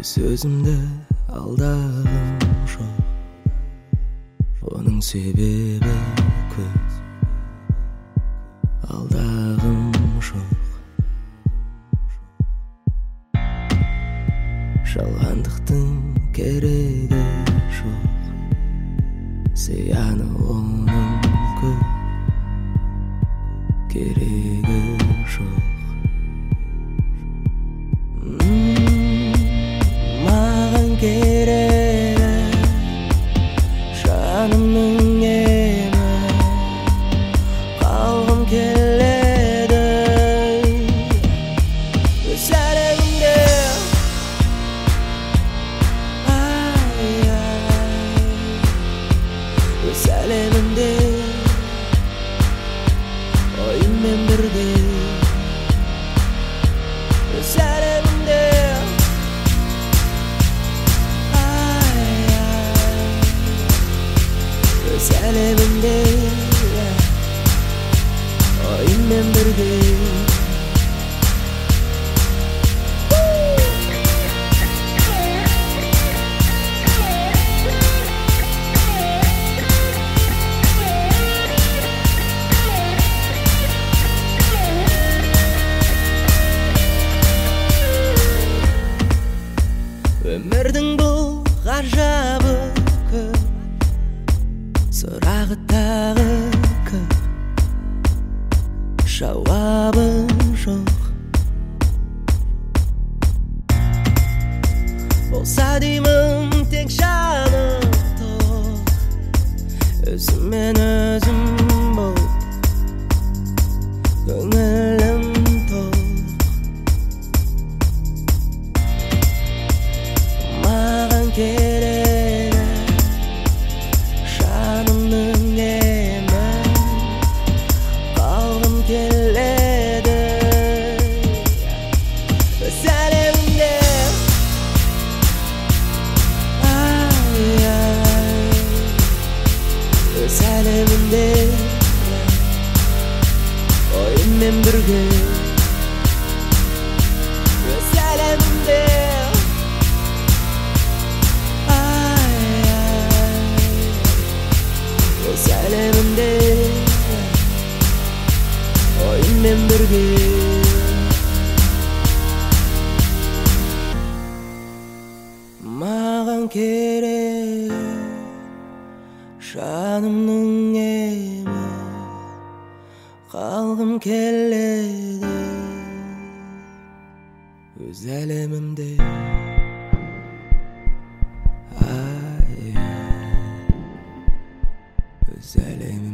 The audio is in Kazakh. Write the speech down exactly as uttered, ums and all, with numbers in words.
Sözümde aldağım çok, onun sebebi köp. Aldağım çok, жалғандықтың керегі жоқ. Зияны оның көп, керегі жоқ. Keregi жанымның емі, қалғым келеді өз әлемімде. Өз әлемімде ойыммен бірге. Өз әлемімде Өз әлемімде ойыммен бірге. Өмірдің бұл ғажабы көп, сұрағы тағы көп, жауабы жоқ. Болса деймін тек жаным тоқ, өзіммен өзім болып, көңілім тоқ. Маған керек жанымның емі, қалғым келеді өз әлемімде. Өз әлемімде ойыммен бірге. Өз әлемімде Өз әлемімде ойыммен бірге. Маған керек жанымның емі, қалғым келеді өз әлемімде. Өз әлемімде